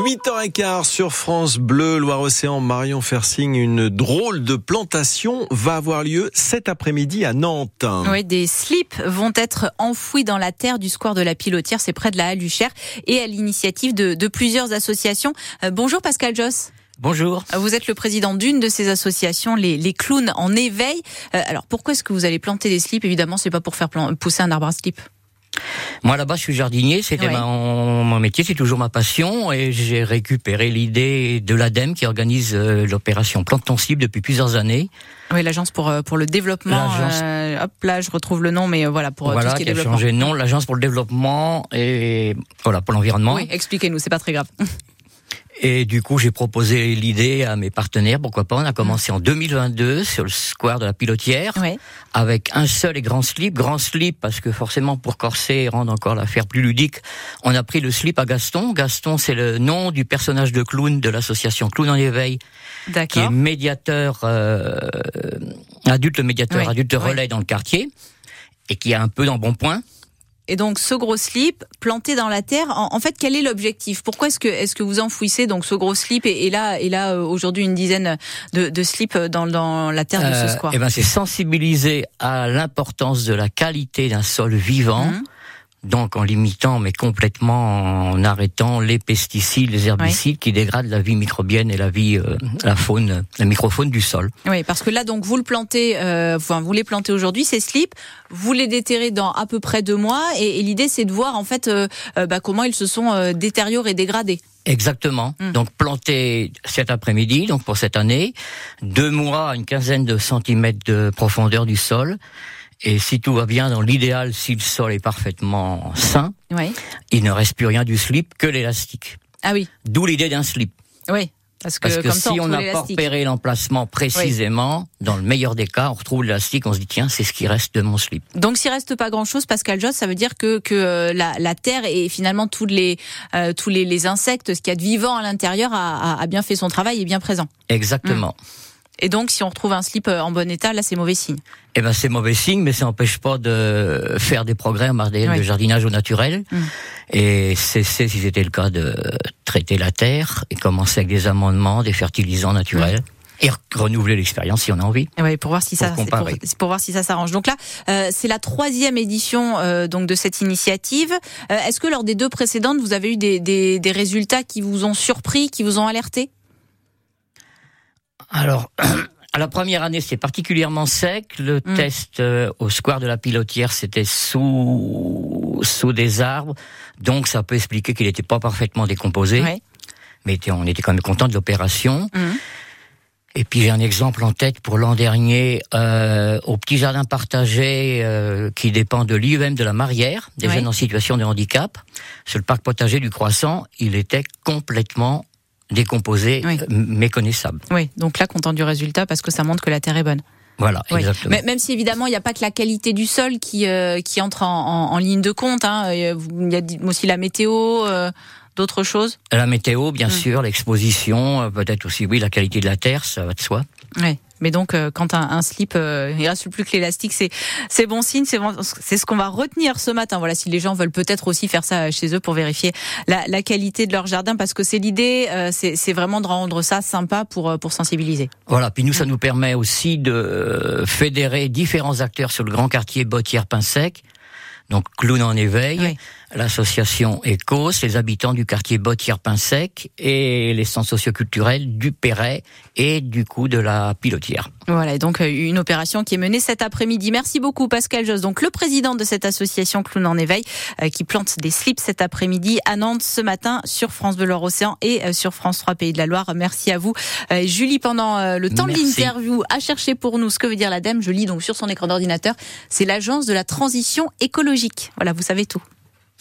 8h15 sur France Bleu, Loire-Océan, Marion Fersing. Une drôle de plantation va avoir lieu cet après-midi à Nantes. Oui, des slips vont être enfouis dans la terre du square de la Pilotière, c'est près de la Halle-Huchère, et à l'initiative de plusieurs associations. Bonjour Pascal Josse. Bonjour. Vous êtes le président d'une de ces associations, les clowns en éveil. Alors pourquoi est-ce que vous allez planter des slips ? Évidemment, c'est pas pour faire pousser un arbre à slip. Moi là-bas, je suis jardinier, c'était mon métier, c'est toujours ma passion, et j'ai récupéré l'idée de l'ADEME qui organise l'opération Plante ton slip depuis plusieurs années. Oui, l'agence pour le développement. Hop là, je retrouve le nom, mais voilà pour tout ce qui est développement. Voilà, qui a changé de nom, l'agence pour le développement et voilà pour l'environnement. Oui, expliquez-nous, c'est pas très grave. Et du coup, j'ai proposé l'idée à mes partenaires, pourquoi pas. On a commencé en 2022 sur le square de la Pilotière, avec un seul et grand slip parce que forcément pour corser et rendre encore l'affaire plus ludique, on a pris le slip à Gaston. Gaston, c'est le nom du personnage de clown de l'association Clown en éveil, qui est médiateur adulte relais dans le quartier et qui est un peu d'embonpoint. Et donc ce gros slip planté dans la terre, en fait, quel est l'objectif ? Pourquoi est-ce que vous enfouissez donc ce gros slip et là aujourd'hui une dizaine de slips dans la terre de ce square ? C'est sensibiliser à l'importance de la qualité d'un sol vivant. Donc en limitant, mais complètement en arrêtant les pesticides, les herbicides qui dégradent la vie microbienne et la microfaune du sol. Oui, parce que là donc vous vous les plantez aujourd'hui ces slips, vous les déterrez dans à peu près 2 mois et l'idée c'est de voir en fait comment ils se sont détériorés, dégradés. Exactement. Donc planté cet après-midi, donc pour cette année, 2 mois, une quinzaine de centimètres de profondeur du sol. Et si tout va bien, dans l'idéal, si le sol est parfaitement sain, il ne reste plus rien du slip que l'élastique. Ah oui. D'où l'idée d'un slip. Oui. Parce que comme si on n'a pas repéré l'emplacement précisément, dans le meilleur des cas, on retrouve l'élastique, on se dit tiens, c'est ce qui reste de mon slip. Donc s'il reste pas grand-chose, Pascal Josse, ça veut dire que la terre et finalement tous les insectes, ce qu'il y a de vivant à l'intérieur a bien fait son travail et est bien présent. Exactement. Et donc, si on retrouve un slip en bon état, là, c'est mauvais signe. C'est mauvais signe, mais ça n'empêche pas de faire des progrès en matière de jardinage au naturel. Et cesser, si c'était le cas, de traiter la terre et commencer avec des amendements, des fertilisants naturels. Et renouveler l'expérience si on a envie. Oui, pour voir si ça s'arrange. Donc là, c'est la 3e édition donc de cette initiative. Est-ce que lors des 2 précédentes, vous avez eu des résultats qui vous ont surpris, qui vous ont alerté ? Alors, à la première année, c'était particulièrement sec. Le test au square de la Pilotière, c'était sous des arbres. Donc, ça peut expliquer qu'il n'était pas parfaitement décomposé. Mais on était quand même content de l'opération. Et puis, j'ai un exemple en tête pour l'an dernier, au petit jardin partagé qui dépend de l'IEM de la Marière, des jeunes en situation de handicap. Sur le parc potager du Croissant, il était complètement décomposé, méconnaissable. Oui, donc là, content du résultat parce que ça montre que la terre est bonne. Voilà, exactement. Mais même si évidemment il n'y a pas que la qualité du sol qui entre en ligne de compte, il y a aussi la météo, d'autres choses. La météo, bien sûr, l'exposition, peut-être aussi la qualité de la terre, ça va de soi. Oui. Mais donc, quand un slip, il reste plus que l'élastique, c'est bon signe, c'est ce qu'on va retenir ce matin. Voilà, si les gens veulent peut-être aussi faire ça chez eux pour vérifier la qualité de leur jardin, parce que c'est l'idée, c'est vraiment de rendre ça sympa pour sensibiliser. Voilà, puis nous, ça nous permet aussi de fédérer différents acteurs sur le grand quartier Botière-Pinsec. Donc, Clown en éveil, l'association ECOS, les habitants du quartier Botière-Pinsec et les centres socioculturels du Perret et du coup de la Pilotière. Voilà, et donc une opération qui est menée cet après-midi. Merci beaucoup Pascal Josse, donc le président de cette association Clown en éveil, qui plante des slips cet après-midi à Nantes ce matin sur France Bleu Loire-Océan et sur France 3 Pays de la Loire. Merci à vous. Julie, pendant le temps de l'interview, a cherché pour nous ce que veut dire l'ADEME. Je lis donc sur son écran d'ordinateur. C'est l'agence de la transition écologique. Voilà, vous savez tout.